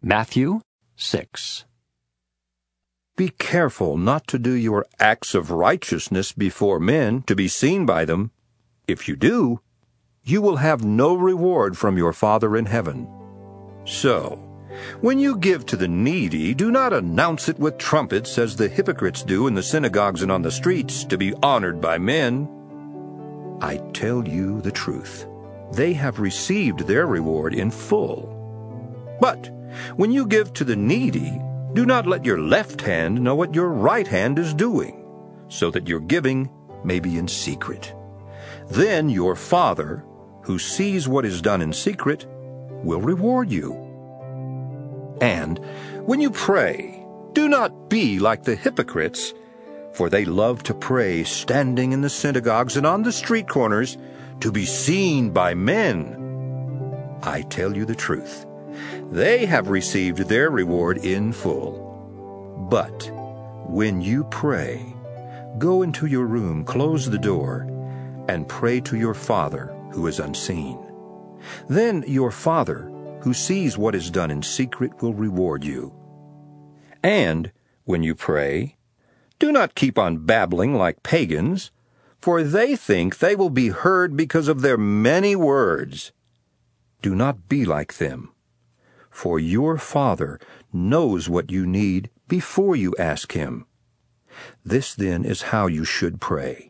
Matthew 6. Be careful not to do your acts of righteousness before men to be seen by them. If you do, you will have no reward from your Father in heaven. So, when you give to the needy, do not announce it with trumpets as the hypocrites do in the synagogues and on the streets to be honored by men. I tell you the truth, they have received their reward in full. But when you give to the needy, do not let your left hand know what your right hand is doing, so that your giving may be in secret. Then your Father, who sees what is done in secret, will reward you. And when you pray, do not be like the hypocrites, for they love to pray standing in the synagogues and on the street corners to be seen by men. I tell you the truth, they have received their reward in full. But when you pray, go into your room, close the door, and pray to your Father who is unseen. Then your Father, who sees what is done in secret, will reward you. And when you pray, do not keep on babbling like pagans, for they think they will be heard because of their many words. Do not be like them, for your Father knows what you need before you ask Him. This then is how you should pray.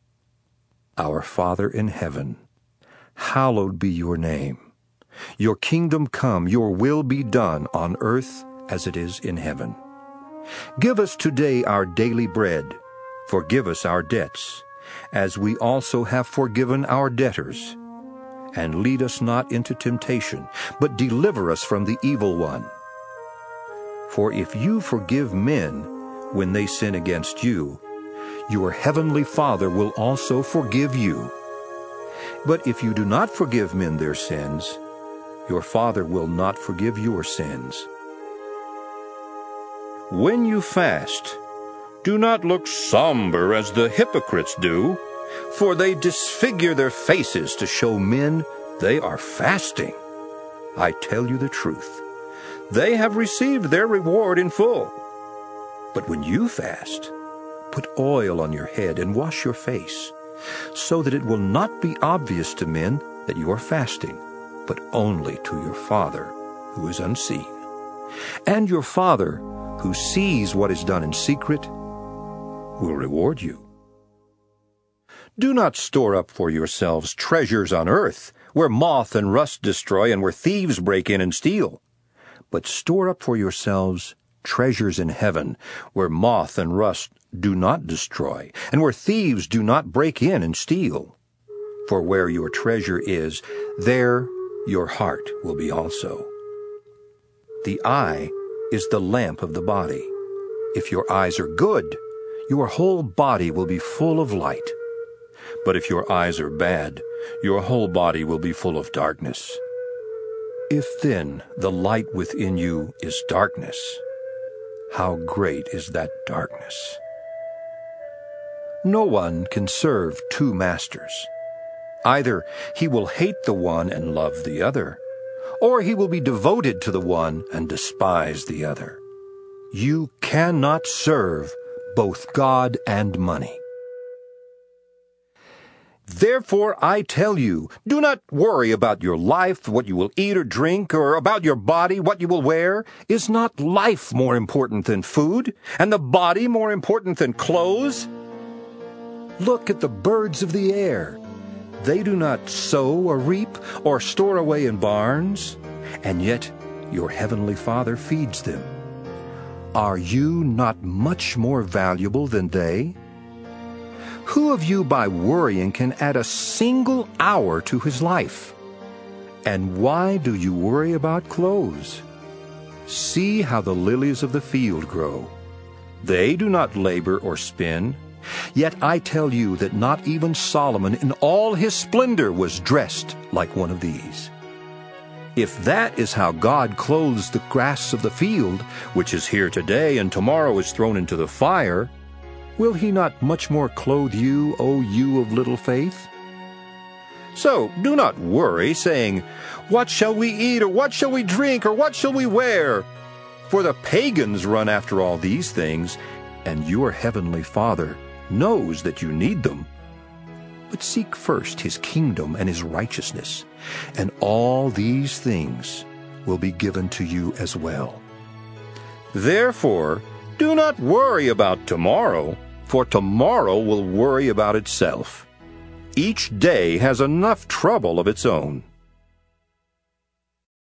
Our Father in heaven, hallowed be your name. Your kingdom come, your will be done on earth as it is in heaven. Give us today our daily bread. Forgive us our debts, as we also have forgiven our debtors. And lead us not into temptation, but deliver us from the evil one. For if you forgive men when they sin against you, your heavenly Father will also forgive you. But if you do not forgive men their sins, your Father will not forgive your sins. When you fast, do not look somber as the hypocrites do, for they disfigure their faces to show men they are fasting. I tell you the truth, they have received their reward in full. But when you fast, put oil on your head and wash your face, so that it will not be obvious to men that you are fasting, but only to your Father who is unseen. And your Father, who sees what is done in secret, will reward you. Do not store up for yourselves treasures on earth, where moth and rust destroy and where thieves break in and steal. But store up for yourselves treasures in heaven, where moth and rust do not destroy, and where thieves do not break in and steal. For where your treasure is, there your heart will be also. The eye is the lamp of the body. If your eyes are good, your whole body will be full of light. But if your eyes are bad, your whole body will be full of darkness. If then the light within you is darkness, how great is that darkness? No one can serve two masters. Either he will hate the one and love the other, or he will be devoted to the one and despise the other. You cannot serve both God and money. Therefore I tell you, do not worry about your life, what you will eat or drink, or about your body, what you will wear. Is not life more important than food, and the body more important than clothes? Look at the birds of the air. They do not sow or reap or store away in barns, and yet your heavenly Father feeds them. Are you not much more valuable than they? Who of you by worrying can add a single hour to his life? And why do you worry about clothes? See how the lilies of the field grow. They do not labor or spin. Yet I tell you that not even Solomon in all his splendor was dressed like one of these. If that is how God clothes the grass of the field, which is here today and tomorrow is thrown into the fire, will he not much more clothe you, O you of little faith? So do not worry, saying, 'What shall we eat, or what shall we drink, or what shall we wear?' For the pagans run after all these things, and your heavenly Father knows that you need them. But seek first his kingdom and his righteousness, and all these things will be given to you as well. Therefore, do not worry about tomorrow, for tomorrow will worry about itself. Each day has enough trouble of its own.